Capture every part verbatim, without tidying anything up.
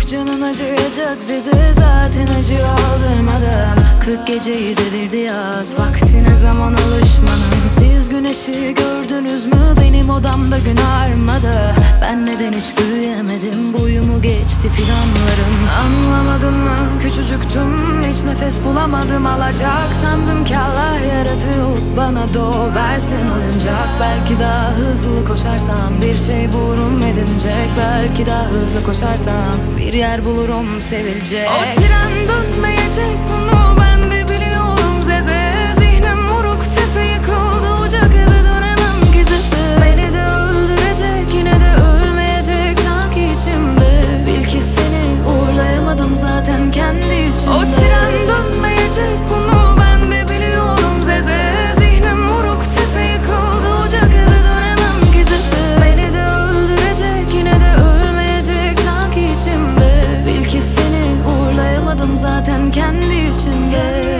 canın acıyacak size, zaten acıyor aldırmadım. Kırk geceyi devirdi yaz, vaktine zaman alışmanın. Siz güneşi gördünüz mü? Benim odamda gün armadı. Ben neden hiç büyüyemedim? Boyumu geçti fidanlarım. Anlamadın mı? Küçücüktüm, hiç nefes bulamadım. Alacak sandım ki Allah yaratıyor bana doğ versin oyuncak. Belki daha hızlı koşarsam bir şey bulurum edinecek. Belki daha hızlı koşarsam bir yer bulurum sevilecek. O tren dönmeyecek, bunu ben de biliyorum Zeze. Zihnim moruk, tefe yıkıldı, ocak eve dönemem gizlisi. Beni de öldürecek, yine de ölmeyecek sanki içimde. Bil ki seni uğurlayamadım zaten kendi içimde. O tren dönmeyecek, bunu ben de biliyorum Zeze. Zihnim moruk, tefe yıkıldı, ocak eve dönemem gizlisi. Beni de öldürecek, yine de ölmeyecek sanki içimde. Bil ki seni uğurlayamadım zaten kendi içimde.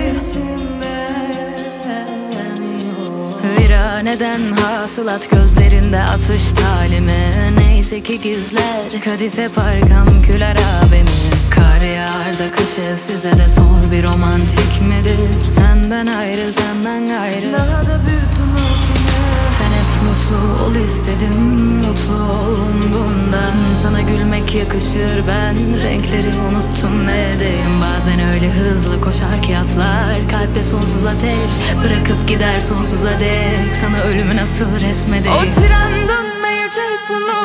Viraneden hasılat, gözlerinde atış talimi. Neyse ki gizler kadife parkam küler abimi. Kar yağar da kış ev, size de sor bir romantik midir? Senden ayrı, senden gayrı daha da büyüttüm ötümü. Sen hep mutlu ol istedin, mutlu oldum bundan. Sana gülmek yakışır, ben renkleri unuttum ne edeyim. Bazen öyle hızlı koşar ki atlar, kalpte sonsuz ateş bırakıp gider sonsuza dek. Sana ölümü nasıl resmedeyim? O tren dönmeyecek, bunu